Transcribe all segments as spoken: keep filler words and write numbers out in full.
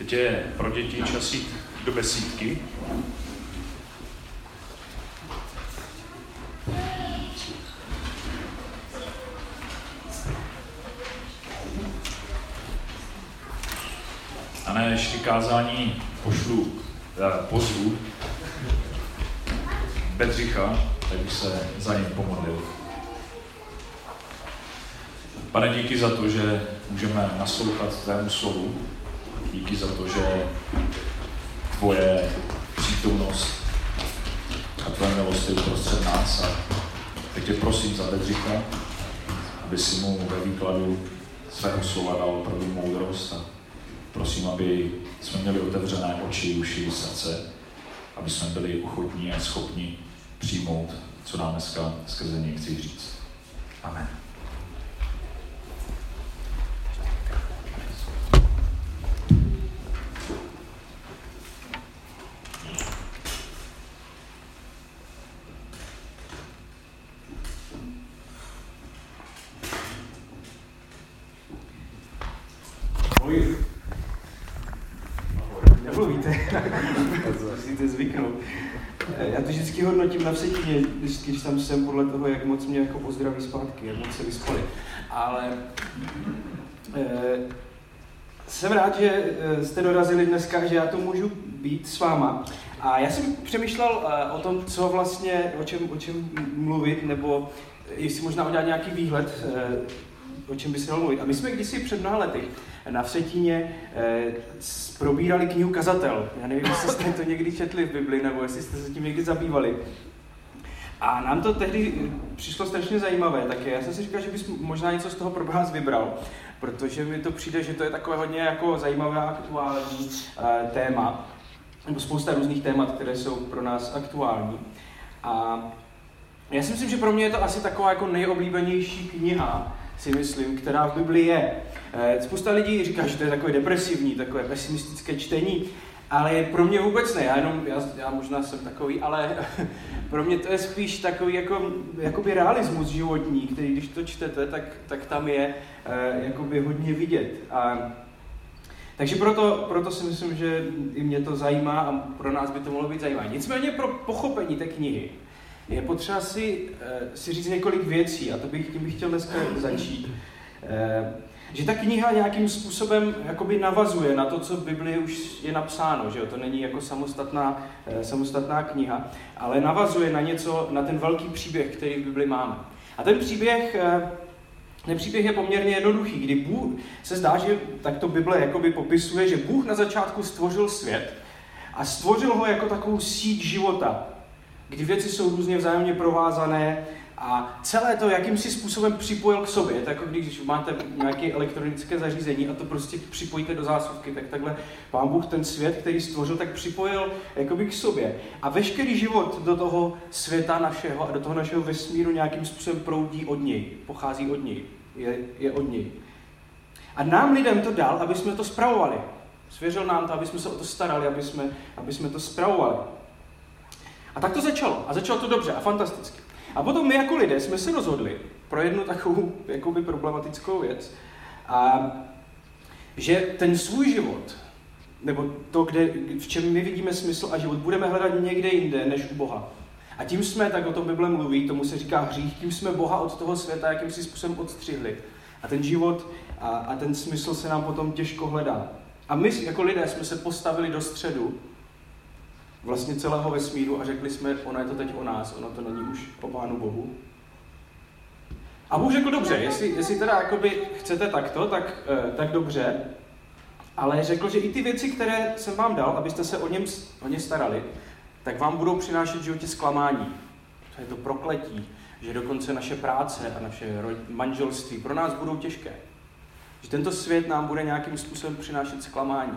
Teď je pro děti čas jít do besídky. A než k kázání pošlu, pozvu Bedřicha, tak bych se za ním pomodlil. Pane, díky za to, že můžeme naslouchat tvému slovu. Díky za to, že tvoje přítomnost a tvoje milost je uprostřed nás. A teď tě prosím za Bedřicha, aby si mu ve výkladu svého slova dal opravdu moudrost. A prosím, aby jsme měli otevřené oči, uši i srdce, aby jsme byli ochotní a schopni přijmout, co nám dneska skrze něj chci říct. Amen. Nemluvíte, musíte zvyknout. Já to vždycky hodnotím na vsetině, když, když tam jsem podle toho, jak moc mě jako pozdraví zpátky, jak moc se vyspali. Ale e, jsem rád, že jste dorazili dneska, že já to můžu být s váma. A já jsem přemýšlel e, o tom, co vlastně, o čem, o čem mluvit, nebo jestli možná udělat nějaký výhled, e, o čem by se měl mluvit. A my jsme kdysi před mnoha lety na Vsetíně eh, probírali knihu Kazatel. Já nevím, jestli jste to někdy četli v Bibli, nebo jestli jste se tím někdy zabývali. A nám to tehdy přišlo strašně zajímavé, tak já jsem si říkal, že bys možná něco z toho pro nás vybral, protože mi to přijde, že to je takové hodně jako zajímavé a aktuální eh, téma, nebo spousta různých témat, které jsou pro nás aktuální. A já si myslím, že pro mě je to asi taková jako nejoblíbenější kniha, si myslím, která v Bibli je. Spousta lidí říká, že to je takové depresivní, takové pesimistické čtení, ale pro mě vůbec ne, já jenom, já, já možná jsem takový, ale pro mě to je spíš takový jako, jakoby realismus životní, který když to čtete, tak, tak tam je jakoby hodně vidět. A, takže proto, proto si myslím, že i mě to zajímá a pro nás by to mohlo být zajímavé. Nicméně pro pochopení té knihy je potřeba si, si říct několik věcí a to bych, tím bych chtěl dneska začít. Že ta kniha nějakým způsobem jakoby navazuje na to, co v Biblii už je napsáno, že jo? To není jako samostatná, samostatná kniha, ale navazuje na něco, na ten velký příběh, který v Bibli máme. A ten příběh, ten příběh je poměrně jednoduchý, kdy Bůh, se zdá, že tak to Bible jakoby popisuje, že Bůh na začátku stvořil svět a stvořil ho jako takovou síť života, kdy věci jsou různě vzájemně provázané a celé to jakýmsi způsobem připojil k sobě. Je to jako když máte nějaké elektronické zařízení a to prostě připojíte do zásuvky, tak takhle Pán Bůh ten svět, který stvořil, tak připojil jakoby k sobě. A veškerý život do toho světa našeho a do toho našeho vesmíru nějakým způsobem proudí od něj, pochází od něj, je, je od něj. A nám lidem to dal, aby jsme to spravovali. Svěřil nám to, aby jsme se o to starali, aby jsme, aby jsme to spravovali. A tak to začalo. A začalo to dobře a fantasticky. A potom my jako lidé jsme se rozhodli pro jednu takovou jakoby problematickou věc, a že ten svůj život, nebo to, kde, v čem my vidíme smysl a život, budeme hledat někde jinde než u Boha. A tím jsme, tak o tom Bible mluví, tomu se říká hřích, tím jsme Boha od toho světa jakýmsi způsobem odstřihli. A ten život a, a ten smysl se nám potom těžko hledá. A my jako lidé jsme se postavili do středu vlastně celého vesmíru a řekli jsme, ono je to teď o nás, ono to není už o Pánu Bohu. A Bůh řekl, dobře, jestli, jestli teda jakoby chcete takto, tak, tak dobře, ale řekl, že i ty věci, které jsem vám dal, abyste se o, něm, o ně starali, tak vám budou přinášet v životě zklamání. To je to prokletí, že dokonce naše práce a naše manželství pro nás budou těžké. Že tento svět nám bude nějakým způsobem přinášet zklamání.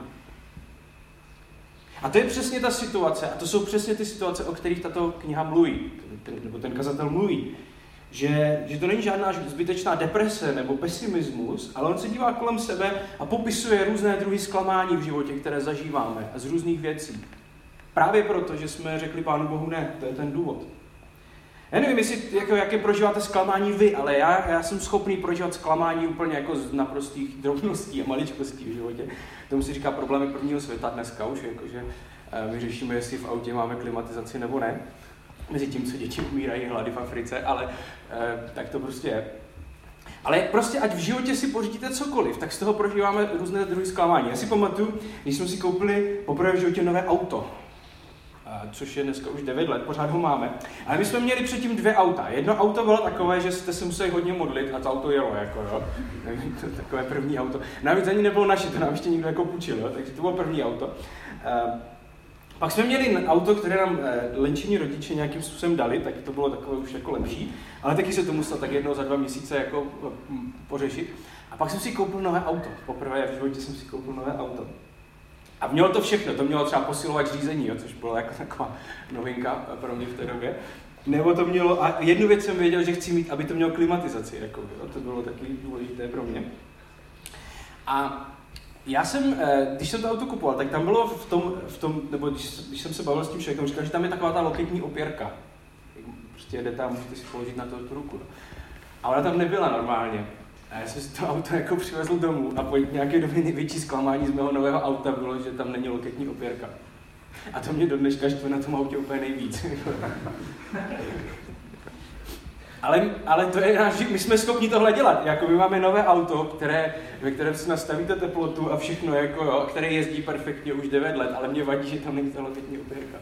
A to je přesně ta situace, a to jsou přesně ty situace, o kterých tato kniha mluví, ten, nebo ten kazatel mluví. Že, že to není žádná zbytečná deprese nebo pesimismus, ale on se dívá kolem sebe a popisuje různé druhy zklamání v životě, které zažíváme a z různých věcí. Právě proto, že jsme řekli Pánu Bohu ne, to je ten důvod. Já nevím, jestli, jako, jaké prožíváte zklamání vy, ale já, já jsem schopný prožívat zklamání úplně jako z naprostých drobností a maličkostí v životě. Tomu se říká problémy prvního světa dneska už, jakože my řešíme, jestli v autě máme klimatizaci nebo ne. Mezi tím, co děti umírají hlady v Africe, ale eh, tak to prostě je. Ale prostě ať v životě si pořídíte cokoliv, tak z toho prožíváme různé druhy zklamání. Já si pamatuju, když jsme si koupili poprvé v životě nové auto, což je dneska už devět let, pořád ho máme. Ale my jsme měli předtím dvě auta. Jedno auto bylo takové, že jste se museli hodně modlit a to auto jelo, jako jo. Takové první auto. Navíc ani nebylo naše, to nám ještě někdo jako půjčil, jo? Takže to bylo první auto. Pak jsme měli auto, které nám lenčení rodiče nějakým způsobem dali, tak to bylo takové už jako lepší, ale taky se to muselo tak jednou za dva měsíce jako pořešit. A pak jsem si koupil nové auto. Poprvé v životě jsem si koupil nové auto. A mělo to všechno, to mělo třeba posilovač řízení, jo, což byla jako taková novinka pro mě v té době. Nebo to mělo, a jednu věc jsem věděl, že chci mít, aby to mělo klimatizaci, jako, jo, to bylo taky důležité pro mě. A já jsem, když jsem to auto kupoval, tak tam bylo v tom, v tom nebo když, když jsem se bavil s tím člověkem, říkal, že tam je taková ta loketní opěrka. Prostě jedete a můžete si položit na to tu ruku. No. A ona tam nebyla normálně. A já jsem si to auto jako přivezl domů a po nějaké době největší zklamání z mého nového auta bylo, že tam není loketní opěrka. A to mě do dneška štve na tom autě úplně nejvíc. Ale, ale to je náš, my jsme schopni tohle dělat. Jako my máme nové auto, které, ve kterém si nastavíte teplotu a všechno, jako jo, které jezdí perfektně už devět let, ale mě vadí, že tam není ta loketní opěrka.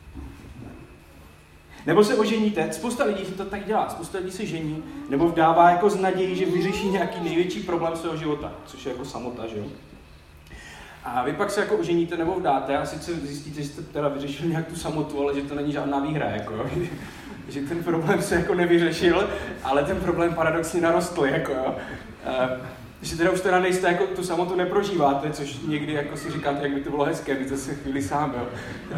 Nebo se oženíte, spousta lidí to tak dělá, spousta lidí se žení, nebo vdává jako z naději, že vyřeší nějaký největší problém svého života, což je jako samota, že jo. A vy pak se jako oženíte nebo vdáte a sice zjistíte, že jste teda vyřešili nějak tu samotu, ale že to není žádná výhra, jako jo. Že ten problém se jako nevyřešil, ale ten problém paradoxně narostl, jako jo. Že teda už teda nejste, jako tu samotu neprožíváte, což někdy jako si říkáte, jak by to bylo hezké, být zase chvíli sám, jo.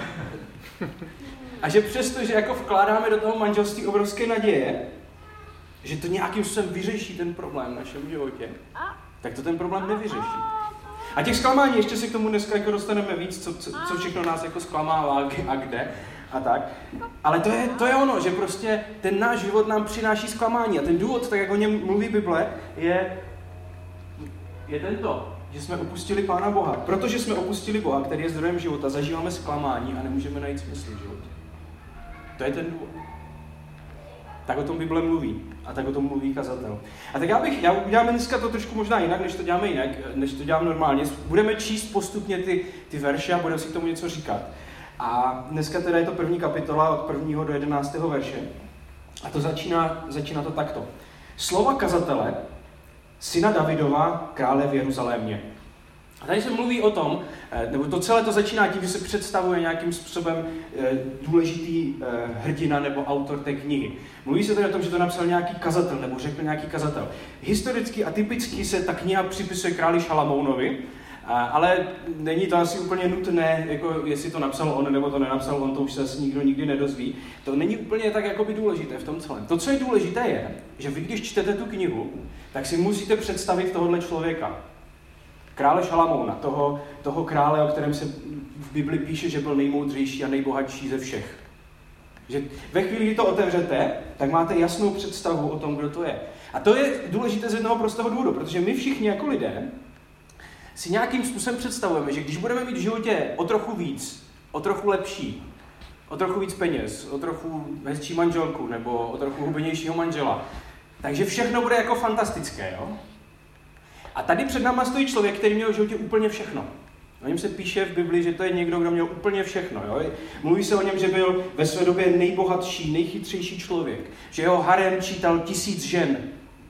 A že přesto, že jako vkládáme do toho manželství obrovské naděje, že to nějakým způsobem vyřeší ten problém v našem životě, tak to ten problém nevyřeší. A těch zklamání, ještě se k tomu dneska jako dostaneme víc, co, co, co všechno nás jako zklamává a kde a tak. Ale to je, to je ono, že prostě ten náš život nám přináší zklamání. A ten důvod, tak jak o něm mluví Bible, je, je tento, že jsme opustili Pána Boha. Protože jsme opustili Boha, který je zdrojem života, zažíváme zklamání a nemůžeme najít smysl v životě. To je ten důvod. Tak o tom Bible mluví. A tak o tom mluví kazatel. A tak já bych, já uděláme dneska to trošku možná jinak, než to děláme jinak, než to dělám normálně. Budeme číst postupně ty, ty verše a budeme si k tomu něco říkat. A dneska teda je to první kapitola od prvního do jedenáctého verše. A to začíná, začíná to takto. Slova kazatele, syna Davidova, krále v Jeruzalémě. A tady se mluví o tom, nebo to celé to začíná tím, že se představuje nějakým způsobem důležitý hrdina nebo autor té knihy. Mluví se tady o tom, že to napsal nějaký kazatel, nebo řekl nějaký kazatel. Historicky a typicky se ta kniha připisuje králi Šalamounovi, ale není to asi úplně nutné, jako jestli to napsal on nebo to nenapsal on, to už se asi nikdo nikdy nedozví. To není úplně tak jakoby důležité v tom celém. To, co je důležité, je, že vy, když čtete tu knihu, tak si musíte představit tohohle člověka. Krále Šalamouna, toho, toho krále, o kterém se v Bibli píše, že byl nejmoudřejší a nejbohatší ze všech. Že ve chvíli, kdy to otevřete, tak máte jasnou představu o tom, kdo to je. A to je důležité z jednoho prostého důvodu, protože my všichni jako lidé si nějakým způsobem představujeme, že když budeme mít v životě o trochu víc, o trochu lepší, o trochu víc peněz, o trochu hezčí manželku nebo o trochu hubenějšího manžela, takže všechno bude jako fantastické, jo? A tady před náma stojí člověk, který měl v životě úplně všechno. O něm se píše v Bibli, že to je někdo, kdo měl úplně všechno. Jo? Mluví se o něm, že byl ve své době nejbohatší, nejchytřejší člověk. Že jeho harem čítal tisíc žen.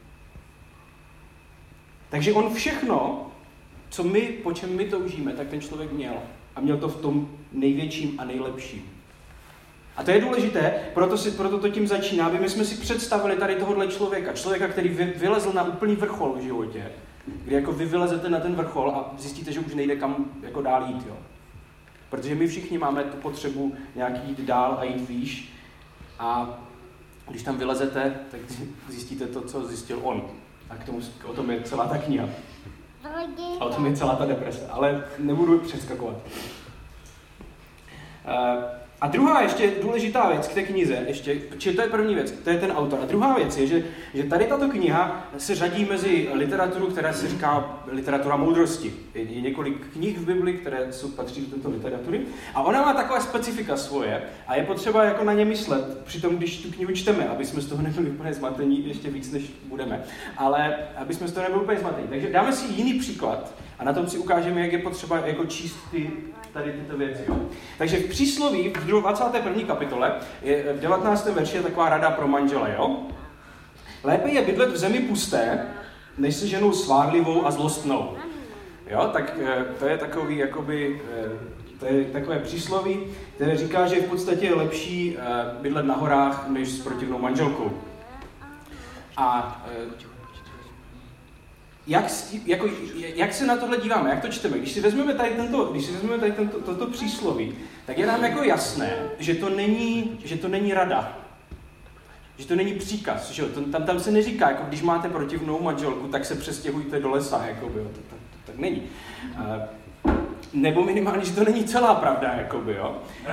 Takže on všechno, co my, po čem my toužíme, tak ten člověk měl. A měl to v tom největším a nejlepším. A to je důležité, proto, si, proto to tím začíná, aby my jsme si představili tady tohohle člověka. Člověka, který vy, vylezl na úplný vrchol v životě. Kdy jako vy vylezete na ten vrchol a zjistíte, že už nejde kam jako dál jít, jo. Protože my všichni máme tu potřebu nějak jít dál a jít výš. A když tam vylezete, tak zjistíte to, co zjistil on. A k tomu, o tom je celá ta kniha. A o tom je celá ta deprese. Ale nebudu přeskakovat. A druhá ještě důležitá věc k té knize, ještě, či to je první věc, to je ten autor. A druhá věc je, že, že tady tato kniha se řadí mezi literaturu, která se říká literatura moudrosti. Je, je několik knih v Bibli, které jsou, patří do této literatury. A ona má takové specifika svoje a je potřeba jako na ně myslet, přitom když tu knihu čteme, aby jsme z toho nebyli úplně zmatení, ještě víc než budeme, ale aby jsme z toho nebyli úplně zmatení. Takže dáme si jiný příklad a na tom si ukážeme, jak je potřeba jako číst ty tady tyto věci. Jo. Takže v přísloví v dvacáté první kapitole je v devatenáctém verši je taková rada pro manžele. Jo? Lépe je bydlet v zemi pusté, než se ženou svárlivou a zlostnou. Jo? Tak to je takový, jakoby, to je takové přísloví, které říká, že v podstatě je lepší bydlet na horách, než s protivnou manželkou. A Jak, jako, jak se na tohle díváme, jak to čteme? Když si vezmeme tady, tento, když si vezmeme tady tento, toto přísloví, tak je nám jako jasné, že to není, že to není rada. Že to není příkaz. Že? Tam, tam se neříká, jako když máte protivnou manželku, tak se přestěhujte do lesa. Jakoby, jo? To, to, to tak není. Uh, nebo minimálně, že to není celá pravda. Jakoby, jo?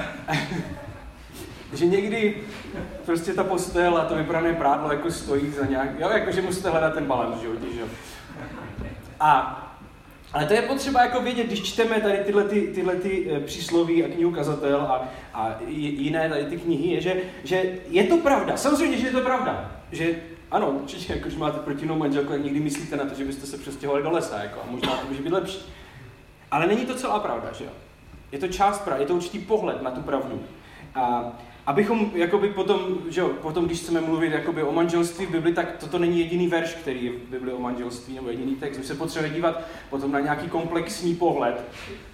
Že někdy prostě ta postel a to vyprané prádlo jako stojí za nějak, jo, jakože musíte hledat ten balans v životě, že jo. A, ale to je potřeba jako vědět, když čteme tady tyhle, ty, tyhle ty přísloví a knihu Kazatel a, a jiné tady ty knihy, je, že, že je to pravda. Samozřejmě, že je to pravda. Že ano, určitě, jako, když máte protivnou manželku, tak někdy myslíte na to, že byste se přestěhovali do lesa, jako, a možná to může být lepší. Ale není to celá pravda, že jo. Je to část pravdy, je to určitý pohled na tu pravdu. A abychom, jakoby potom, že jo, potom, když chceme mluvit jakoby o manželství v Bibli, tak toto není jediný verš, který je v Bibli o manželství, nebo jediný text. My se potřebujeme dívat potom na nějaký komplexní pohled.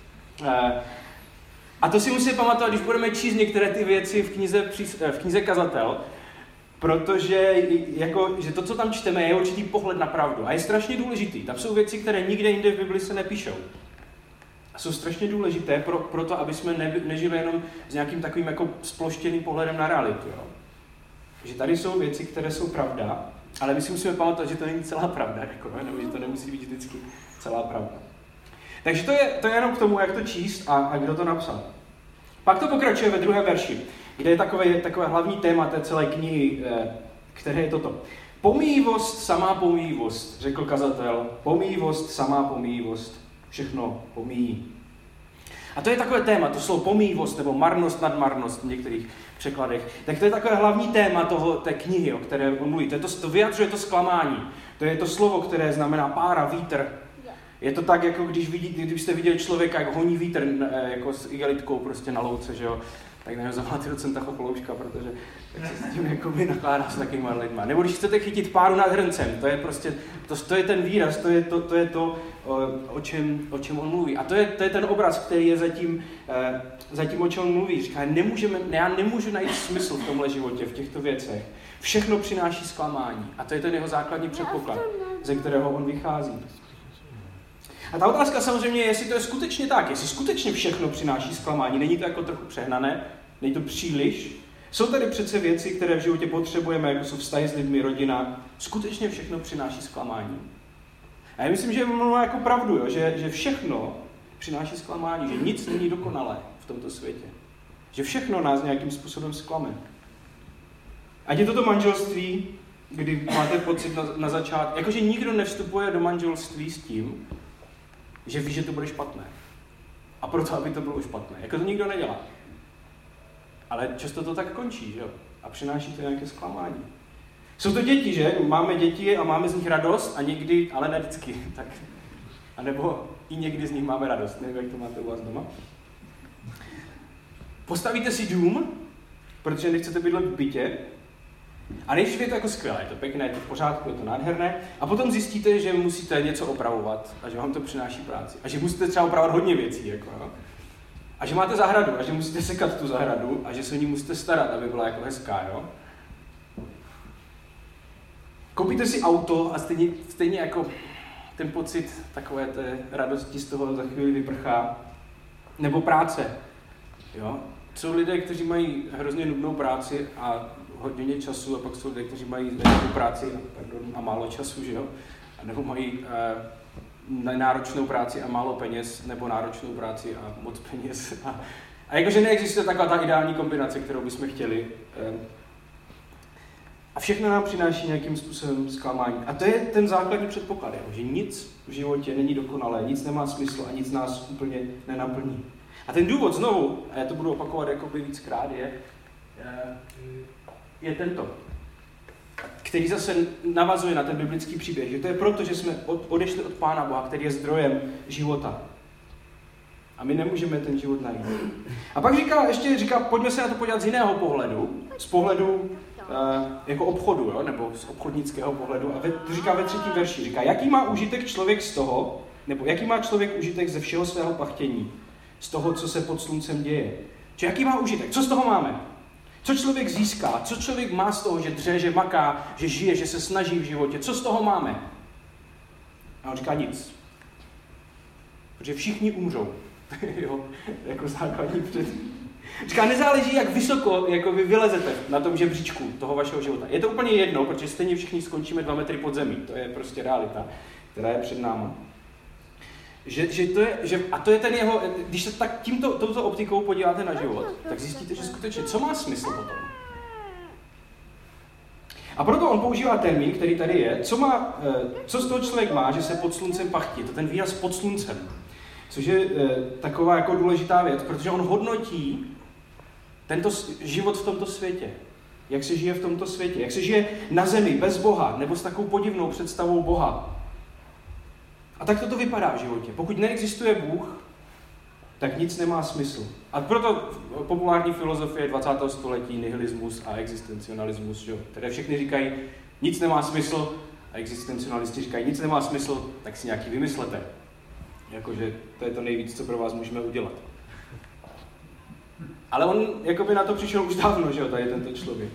A to si musíme pamatovat, když budeme číst některé ty věci v knize, v knize Kazatel, protože jako, že to, co tam čteme, je určitý pohled na pravdu. A je strašně důležitý. Tam jsou věci, které nikde jinde v Bibli se nepíšou. A jsou strašně důležité pro, pro to, aby jsme ne, nežili jenom s nějakým takovým jako sploštěným pohledem na realitu. Jo? Že tady jsou věci, které jsou pravda, ale my si musíme pamatovat, že to není celá pravda, jako, nebo že to nemusí být vždycky celá pravda. Takže to je, to je jenom k tomu, jak to číst a, a kdo to napsal. Pak to pokračuje ve druhé verši, kde je takové, takové hlavní téma té celé knihy, které je toto. Pomíjivost, samá pomíjivost, řekl kazatel. Pomíjivost, samá pomíjivost. Všechno pomíjí. A to je takové téma, to slovo pomíjivost nebo marnost nad marnost v některých překladech. Tak to je takové hlavní téma toho, té knihy, o které on mluví. To, je to, to vyjadřuje to zklamání. To je to slovo, které znamená pára, vítr. Je to tak, jako když vidíte, kdybyste viděli člověka, jak honí vítr jako s igelitkou prostě na louce, že jo. Tak nevím, zavoláte docenta Chokolouška, protože tak se s tím jakoby nakládá s takovýma lidma. Nebo když chcete chytit páru nad hrncem, to je prostě, to, to je ten výraz, to je to, to, je to o, čem, o čem on mluví. A to je, to je ten obraz, který je zatím, eh, zatím o čem on mluví. Říká, nemůžeme, já nemůžu najít smysl v tomhle životě, v těchto věcech. Všechno přináší zklamání. A to je ten jeho základní předpoklad, ze kterého on vychází. A ta otázka samozřejmě je, jestli to je skutečně tak, jestli skutečně všechno přináší zklamání. Není to jako trochu přehnané? Není to příliš? Jsou tady přece věci, které v životě potřebujeme, jako jsou vztahy s lidmi, rodina. Skutečně všechno přináší zklamání. A já myslím, že mluví jako pravdu, jo? Že, že všechno přináší zklamání, že nic není dokonalé v tomto světě. Že všechno nás nějakým způsobem zklame. Ať je toto manželství, kdy máte pocit na, na začátku, jakože nikdo nevstupuje do manželství s tím, že ví, že to bude špatné. A proto, aby to bylo špatné. Jako to nikdo nedělá. Ale často to tak končí, že jo? A přináší to nějaké zklamání. Jsou to děti, že? Máme děti a máme z nich radost a někdy, ale ne vždycky. Tak. A nebo i někdy z nich máme radost. Nevím, jak to máte u vás doma. Postavíte si dům, protože nechcete bydlet v bytě. A nejdřív je to jako skvělé, je to pěkné, je to v pořádku, je to nádherné. A potom zjistíte, že musíte něco opravovat a že vám to přináší práci. A že musíte třeba opravovat hodně věcí. Jako, no? A že máte zahradu a že musíte sekat tu zahradu a že se o ní musíte starat, aby byla jako hezká. Jo? Koupíte si auto a stejně, stejně jako ten pocit takové té radosti z toho za chvíli vyprchá. Nebo práce. Jo? Jsou lidé, kteří mají hrozně nudnou práci a hodně času, a pak jsou lidé, kteří mají velkou práci a, pardon, a málo času, že jo? A nebo mají, uh, náročnou práci a málo peněz, nebo náročnou práci a moc peněz. A, a jakože neexistuje taková ta ideální kombinace, kterou bychom chtěli. A všechno nám přináší nějakým způsobem zklamání. A to je ten základní předpoklad, že nic v životě není dokonalé, nic nemá smysl a nic nás úplně nenaplní. A ten důvod znovu, a já to budu opakovat jakoby víckrát, je, je tento, který zase navazuje na ten biblický příběh, že to je proto, že jsme odešli od Pána Boha, který je zdrojem života. A my nemůžeme ten život najít. A pak říká, ještě říká, pojďme se na to podívat z jiného pohledu, z pohledu uh, jako obchodu, jo? Nebo z obchodnického pohledu. A ve, to říká ve třetím verši. Říká, jaký má užitek člověk z toho, nebo jaký má člověk užitek ze všeho svého pachtění, z toho, co se pod sluncem děje. Či jaký má užitek? Co z toho máme? Co člověk získá? Co člověk má z toho, že dře, že maká, že žije, že se snaží v životě? Co z toho máme? A on říká nic. Protože všichni umřou. Jo, jako základní před. Říká, nezáleží, jak vysoko jako vy vylezete na tom žebříčku toho vašeho života. Je to úplně jedno, protože stejně všichni skončíme dva metry pod zemí. To je prostě realita, která je před náma. Že, že to je, že, a to je ten jeho, když se tak tímto, touto optikou podíváte na život, tak zjistíte, že skutečně, co má smysl potom. A proto on používá termín, který tady je, co, má, co z toho člověk má, že se pod sluncem pachtí. To ten výraz pod sluncem. Což je e, taková jako důležitá věc, protože on hodnotí tento život v tomto světě. Jak se žije v tomto světě. Jak se žije na zemi, bez Boha, nebo s takovou podivnou představou Boha. A tak toto vypadá v životě. Pokud neexistuje Bůh, tak nic nemá smysl. A proto populární filozofie dvacátého století, nihilismus a existencionalismus, že? Které všechny říkají, nic nemá smysl, a existencionalisti říkají, nic nemá smysl, tak si nějaký vymyslete. Jakože to je to nejvíc, co pro vás můžeme udělat. Ale on jakoby na to přišel už dávno, že jo, tady tento člověk.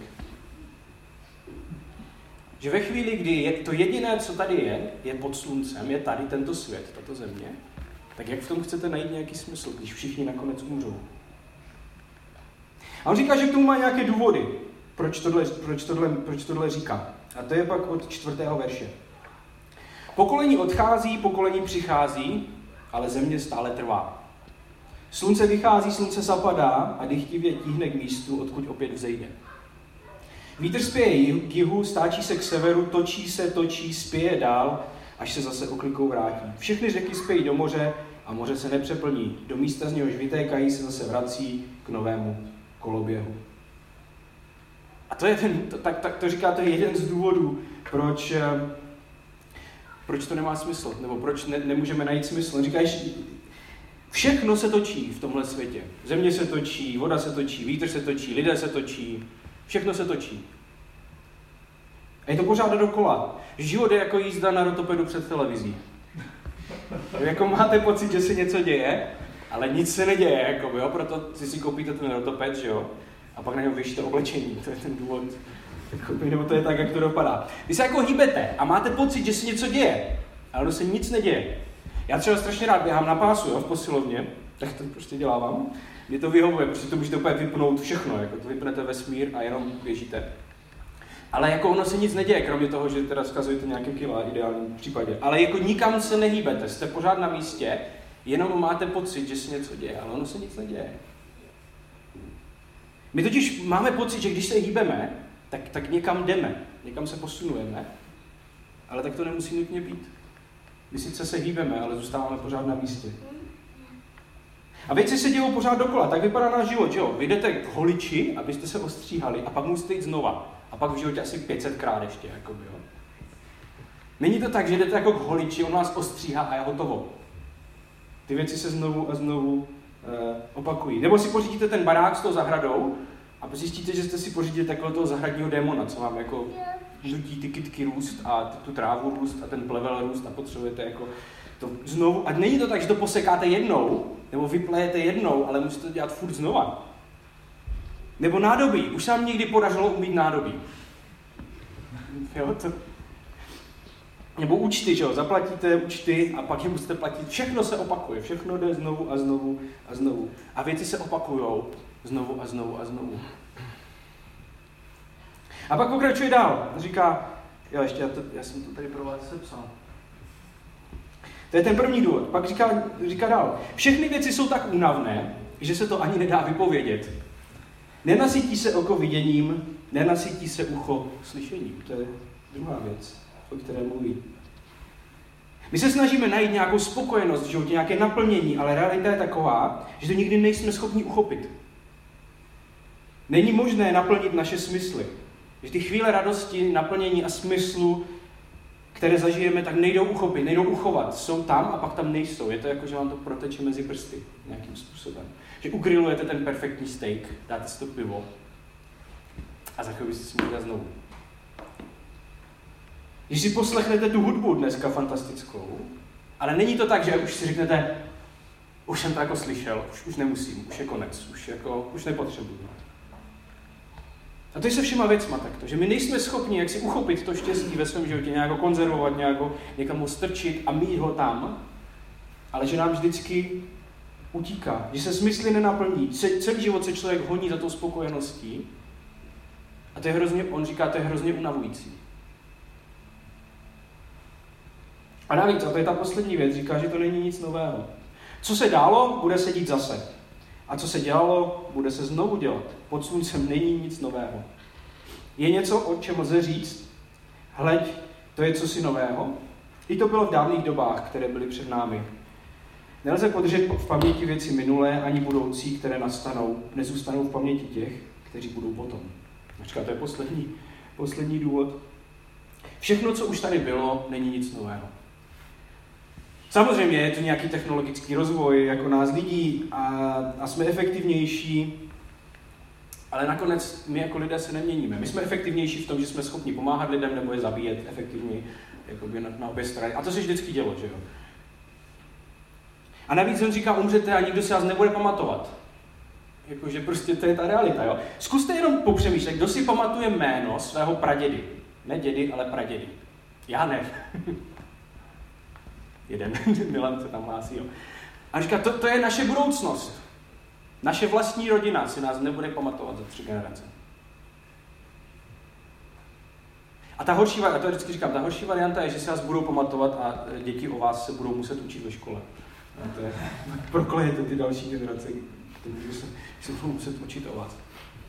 Že ve chvíli, kdy je to jediné, co tady je, je pod sluncem, je tady tento svět, tato země, tak jak v tom chcete najít nějaký smysl, když všichni nakonec umřou? A on říká, že k tomu má nějaké důvody, proč tohle, proč tohle, proč tohle říká. A to je pak od čtvrtého verše. Pokolení odchází, pokolení přichází, ale země stále trvá. Slunce vychází, slunce zapadá a dychtivě tíhne k místu, odkud opět vzejde. Vítr spěje k jihu, stáčí se k severu, točí se, točí, spěje dál, až se zase oklikou vrátí. Všechny řeky spějí do moře a moře se nepřeplní. Do místa, z něhož vytékají, se zase vrací k novému koloběhu. A to je ten, to, tak, tak to říká, to je jeden z důvodů, proč, proč to nemá smysl, nebo proč ne, nemůžeme najít smysl. On říká, že všechno se točí v tomhle světě. Země se točí, voda se točí, vítr se točí, lidé se točí, všechno se točí. A je to pořád dokola. Život je jako jízda na rotopedu před televizí. Jako máte pocit, že se něco děje, ale nic se neděje, jako, jo? Proto si si koupíte ten rotoped, že jo? A pak na něm vyšíte oblečení, to je ten důvod. Nebo to je tak, jak to dopadá. Vy se jako hýbete a máte pocit, že se něco děje, ale ono se nic neděje. Já třeba strašně rád běhám na pásu, jo, v posilovně, tak to prostě dělávám. Mně to vyhovuje, protože to můžete úplně vypnout všechno, jako to vypnete vesmír a jenom běžíte. Ale jako ono se nic neděje, kromě toho, že teda zkazujete nějaké kila v ideálním případě. Ale jako nikam se nehýbete, jste pořád na místě, jenom máte pocit, že se něco děje, ale ono se nic neděje. My totiž máme pocit, že když se hýbeme, tak, tak někam jdeme, někam se posunujeme, ale tak to nemusí nutně být. My sice se hýbeme, ale zůstáváme pořád na místě. A věci se dějou pořád dokola, tak vypadá náš život, že jo? Vy jdete k holiči, abyste se ostříhali a pak musíte jít znova. A pak v životě asi pět set krát ještě, jakoby, jo? Není to tak, že jdete jako k holiči, on vás ostříhá a je hotovo. Ty věci se znovu a znovu e, opakují. Nebo si pořídíte ten barák s tou zahradou a zjistíte, že jste si pořídili takového toho zahradního démona, co vám jako nutí ty kytky růst a tu trávu růst a ten plevel růst a potřebujete jako to znovu. A není to tak, že to posekáte jednou, nebo vyplejete jednou, ale musíte to dělat furt znova. Nebo nádobí. Už se vám někdy podařilo umít nádobí. Jo, to... Nebo účty, že jo, zaplatíte účty a pak je musíte platit. Všechno se opakuje, všechno jde znovu a znovu a znovu. A věci se opakujou znovu a znovu a znovu. A pak pokračuje dál. Říká, jo, ještě já, to, já jsem to tady pro vás sepsal. To je ten první důvod. Pak říká, říká dál. Všechny věci jsou tak únavné, že se to ani nedá vypovědět. Nenasytí se oko viděním, nenasytí se ucho slyšením. To je druhá věc, o které mluví. My se snažíme najít nějakou spokojenost v životě, nějaké naplnění, ale realita je taková, že to nikdy nejsme schopni uchopit. Není možné naplnit naše smysly. Že ty chvíle radosti, naplnění a smyslu, které zažijeme, tak nejdou uchopit, nejdou uchovat. Jsou tam a pak tam nejsou. Je to jako, že vám to proteče mezi prsty nějakým způsobem. Že ugrilujete ten perfektní steak, dáte si to pivo a za chvíli si můžete znovu. Když si poslechnete tu hudbu dneska fantastickou, ale není to tak, že už si řeknete, už jsem to jako slyšel, už, už nemusím, už je konec, už, jako, už nepotřebuji. A to je se všema věcma takto, že my nejsme schopni jak si uchopit to štěstí ve svém životě, nějak ho konzervovat, nějak ho někam ho strčit a mít ho tam, ale že nám vždycky utíká, že se smysly nenaplní. Celý život se člověk honí za tou spokojeností a to je hrozně, on říká, to je hrozně unavující. A navíc, a to je ta poslední věc, říká, že to není nic nového. Co se dálo, bude se dít zase. A co se dělalo, bude se znovu dělat. Pod sluncem není nic nového. Je něco, o čem lze říct, hleď, to je cosi nového. I to bylo v dávných dobách, které byly před námi. Nelze podržet v paměti věci minulé ani budoucí, které nastanou, nezůstanou v paměti těch, kteří budou potom. Počká, to je poslední, poslední důvod. Všechno, co už tady bylo, není nic nového. Samozřejmě je to nějaký technologický rozvoj jako nás lidí a, a jsme efektivnější, ale nakonec my jako lidé se neměníme. My jsme efektivnější v tom, že jsme schopni pomáhat lidem nebo je zabíjet efektivně jakoby na, na obě strany. A to se vždycky dělo, že jo? A navíc on říká, umřete a nikdo se vás nebude pamatovat. Jakože prostě to je ta realita, jo? Zkuste jenom popřemýšlet, kdo si pamatuje jméno svého pradědy. Ne dědy, ale pradědy. Já ne. Jeden, Milan se tam hlásí, jo. A říká, to, to je naše budoucnost. Naše vlastní rodina si nás nebude pamatovat za tři generace. A ta horší, a to vždycky říkám, ta horší varianta je, že se vás budou pamatovat a děti o vás se budou muset učit ve škole. A to je, proklejete ty další generace, kteří se, se budou muset učit o vás.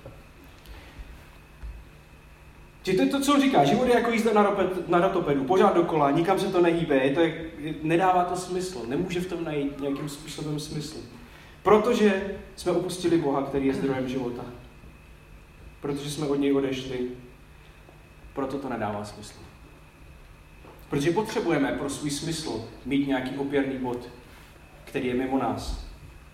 Čiže to je to, co on říká, život je jako jízda na, ropet, na rotopedu, pořád dokola, nikam se to nehýbe, je to, je, nedává to smysl, nemůže v tom najít nějakým způsobem smysl. Protože jsme opustili Boha, který je zdrojem života. Protože jsme od něj odešli, proto to nedává smysl. Protože potřebujeme pro svůj smysl mít nějaký opěrný bod, který je mimo nás.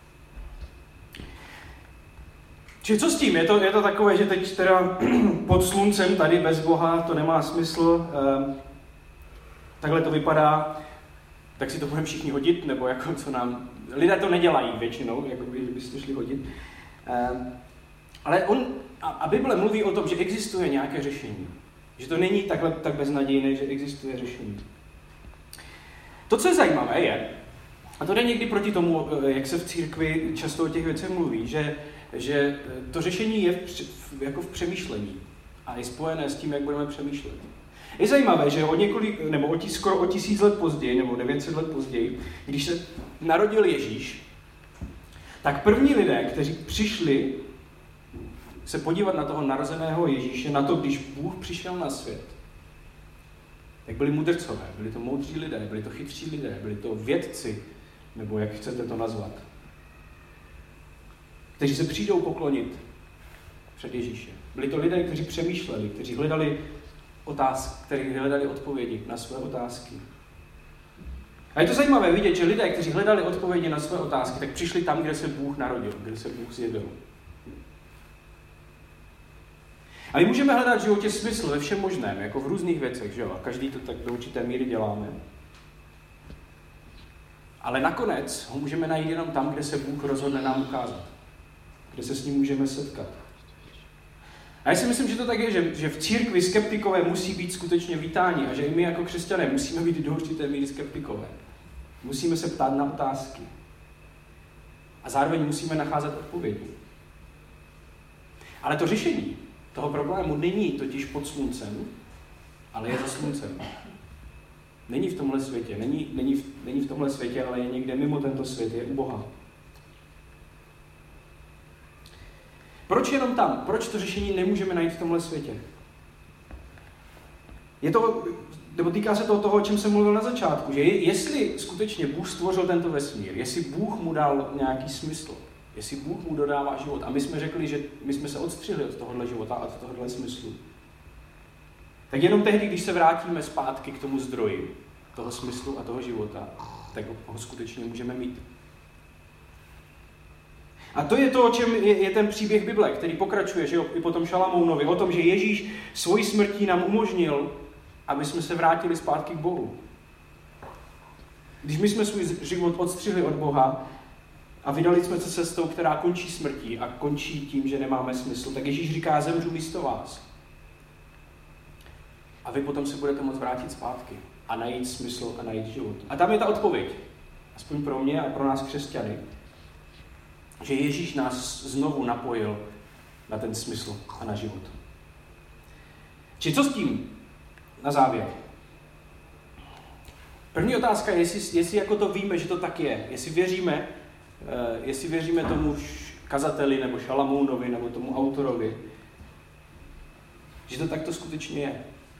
Čiže co s tím? Je to, je to takové, že teď teda pod sluncem tady bez Boha to nemá smysl, ehm, takhle to vypadá, tak si to budeme všichni hodit, nebo jako co nám... Lidé to nedělají většinou, jako by, by si to šli hodit. Ehm, ale on, a, a Bible mluví o tom, že existuje nějaké řešení. Že to není takhle tak beznadějné, že existuje řešení. To, co je zajímavé, je, a to jde někdy proti tomu, jak se v církvi často o těch věcech mluví, že že to řešení je v, v, jako v přemýšlení a je spojené s tím, jak budeme přemýšlet. Je zajímavé, že o několik, nebo o tis, skoro o tisíc let později, nebo devět set let později, když se narodil Ježíš, tak první lidé, kteří přišli se podívat na toho narozeného Ježíše, na to, když Bůh přišel na svět, tak byli mudrcové, byli to moudří lidé, byli to chytří lidé, byli to vědci, nebo jak chcete to nazvat, kteří se přijdou poklonit před Ježíše. Byli to lidé, kteří přemýšleli, kteří hledali otázky, kteří hledali odpovědi na své otázky. A je to zajímavé vidět, že lidé, kteří hledali odpovědi na své otázky, tak přišli tam, kde se Bůh narodil, kde se Bůh zjevil. A my můžeme hledat v životě smysl ve všem možném, jako v různých věcech, že jo? A každý to tak do určité míry děláme. Ale nakonec ho můžeme najít jenom tam, kde se Bůh rozhodne nám ukázat. Kde se s ním můžeme setkat. A já si myslím, že to tak je, že, že v církvi skeptikové musí být skutečně vítáni a že i my jako křesťané musíme být do určité míry skeptikové. Musíme se ptát na otázky. A zároveň musíme nacházet odpovědi. Ale to řešení toho problému není totiž pod sluncem, ale je za sluncem. Není v tomhle světě, není, není, v, není v tomhle světě, ale je někde mimo tento svět, je u Boha. Proč jenom tam? Proč to řešení nemůžeme najít v tomhle světě? Je to, nebo týká se toho, toho, o čem jsem mluvil na začátku, že jestli skutečně Bůh stvořil tento vesmír, jestli Bůh mu dal nějaký smysl, jestli Bůh mu dodává život, a my jsme řekli, že my jsme se odstřihli od tohohle života a od tohohle smyslu, tak jenom tehdy, když se vrátíme zpátky k tomu zdroji toho smyslu a toho života, tak ho skutečně můžeme mít. A to je to, o čem je, je ten příběh Bible, který pokračuje, že jo, i potom Šalamounovi, o tom, že Ježíš svojí smrtí nám umožnil, aby jsme se vrátili zpátky k Bohu. Když my jsme svůj život odstřihli od Boha a vydali jsme se cestou, která končí smrtí a končí tím, že nemáme smysl, tak Ježíš říká, zemřu místo vás. A vy potom se budete moct vrátit zpátky a najít smysl a najít život. A tam je ta odpověď, aspoň pro mě a pro nás křesťany, že Ježíš nás znovu napojil na ten smysl a na život. Či co s tím na závěr? První otázka je, jestli, jestli jako to víme, že to tak je. Jestli věříme, uh, jestli věříme tomu kazateli, nebo Šalamounovi, nebo tomu autorovi, že to takto skutečně je.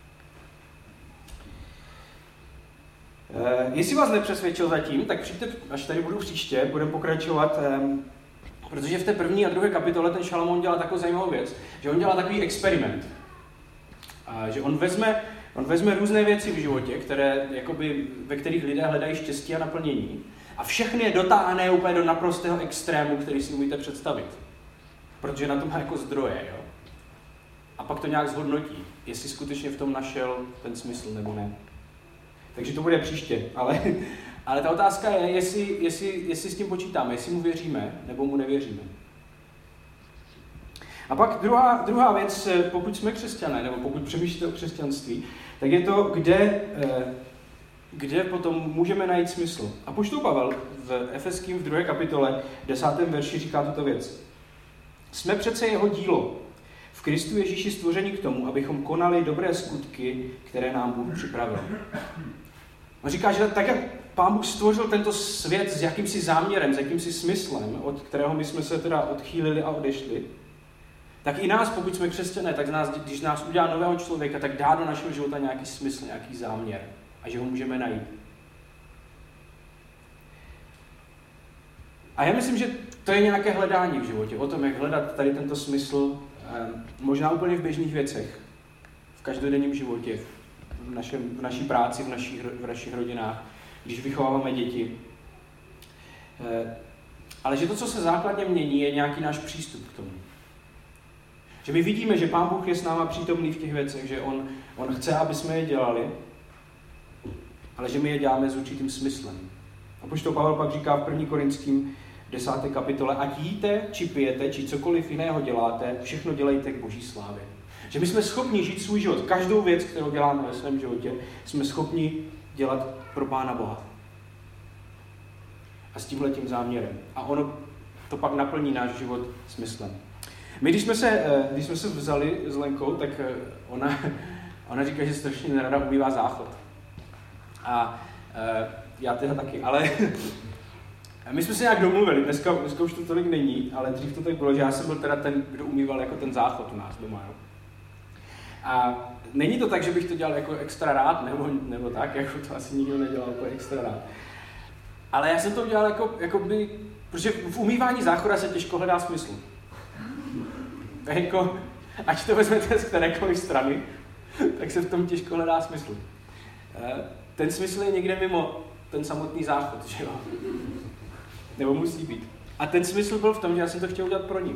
Uh, jestli vás nepřesvědčil zatím, tak přijďte, až tady budu příště, budeme pokračovat, um, protože v té první a druhé kapitole ten Šalamoun dělá takovou zajímavou věc, že on dělá takový experiment. Uh, že on vezme, on vezme různé věci v životě, které, jakoby, ve kterých lidé hledají štěstí a naplnění, a všechny je dotáhne úplně do naprostého extrému, který si umíte představit. Protože na to má jako zdroje, jo. A pak to nějak zhodnotí, jestli skutečně v tom našel ten smysl nebo ne. Takže to bude příště, ale, ale ta otázka je, jestli, jestli, jestli s tím počítáme, jestli mu věříme, nebo mu nevěříme. A pak druhá, druhá věc, pokud jsme křesťané, nebo pokud přemýšlíte o křesťanství, tak je to, kde, kde potom můžeme najít smysl. Apoštol Pavel v Efeským v druhé kapitole, desátém verši říká tuto věc. Jsme přece jeho dílo, v Kristu Ježíši stvoření k tomu, abychom konali dobré skutky, které nám Bůh připravil. On říká, že tak, jak Pán Bůh stvořil tento svět s jakýmsi záměrem, s jakýmsi smyslem, od kterého my jsme se teda odchýlili a odešli, tak i nás, pokud jsme křesťané, tak nás, když nás udělá nového člověka, tak dá do našeho života nějaký smysl, nějaký záměr a že ho můžeme najít. A já myslím, že to je nějaké hledání v životě, o tom, jak hledat tady tento smysl, možná úplně v běžných věcech, v každodenním životě, v, našem, v naší práci, v našich, v našich rodinách, když vychováváme děti. Ale že to, co se základně mění, je nějaký náš přístup k tomu. Že my vidíme, že Pán Bůh je s náma přítomný v těch věcech, že On, on chce, aby jsme je dělali, ale že my je děláme s určitým smyslem. Apoštol Pavel pak říká v první Korinským desáté kapitole, ať jíte, či pijete, či cokoliv jiného děláte, všechno dělejte k Boží slávě. Že my jsme schopni žít svůj život. Každou věc, kterou děláme ve svém životě, jsme schopni dělat pro Pána Boha. A s tímhletím záměrem. A ono to pak naplní náš život smyslem. My, když jsme se, když jsme se vzali s Lenkou, tak ona, ona říká, že strašně nerada umývá záchod. A já teda taky, ale my jsme se nějak domluvili, dneska, dneska už to tolik není, ale dřív to tak bylo, že já jsem byl teda ten, kdo umýval jako ten záchod u nás doma. Jo. A není to tak, že bych to dělal jako extra rád, nebo, nebo tak, jako to asi nikdo nedělal jako extra rád. Ale já jsem to udělal jako, jako by, protože v umývání záchoda se těžko hledá smysl. Jako, ať to vezmete z kterékoliv strany, tak se v tom těžko hledá smysl. Ten smysl je někde mimo ten samotný záchod, že jo? Nebo musí být. A ten smysl byl v tom, že já jsem to chtěl udělat pro ní.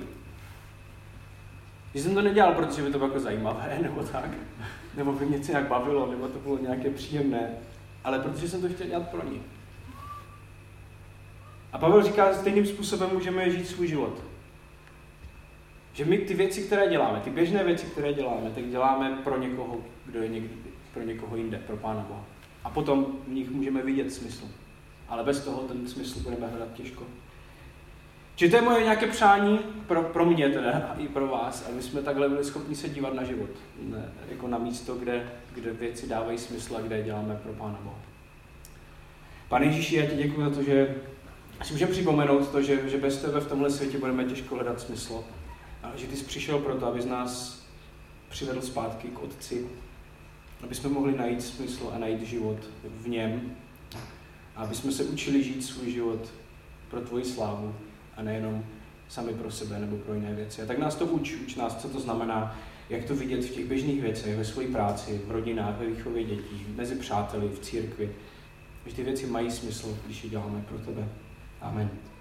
Že jsem to nedělal, protože by to bylo jako zajímavé, nebo tak. Nebo by mě něco nějak bavilo, nebo to bylo nějaké příjemné. Ale protože jsem to chtěl dělat pro ní. A Pavel říká, že stejným způsobem můžeme žít svůj život. Že my ty věci, které děláme, ty běžné věci, které děláme, tak děláme pro někoho, kdo je někdy, pro někoho jinde, pro Pána Boha. A potom v nich můžeme vidět smysl. Ale bez toho ten smysl budeme hledat těžko. Čiže to je moje nějaké přání pro, pro mě teda a i pro vás, aby jsme takhle byli schopni se dívat na život. Ne, jako na místo, kde, kde věci dávají smysl a kde je děláme pro Pána Boha. Pane Ježíši, já ti děkuji za to, že si můžeme připomenout to, že, že bez tebe v tomhle světě budeme těžko hledat smysl. A že ty jsi přišel proto, abys nás přivedl zpátky k Otci, aby jsme mohli najít smysl a najít život v něm. A aby jsme se učili žít svůj život pro tvoji slávu a nejenom sami pro sebe nebo pro jiné věci. A tak nás to uč, uč nás, co to znamená, jak to vidět v těch běžných věcech, ve své práci, v rodinách, ve výchově dětí, mezi přáteli, v církvi. Že ty věci mají smysl, když je děláme pro tebe. Amen.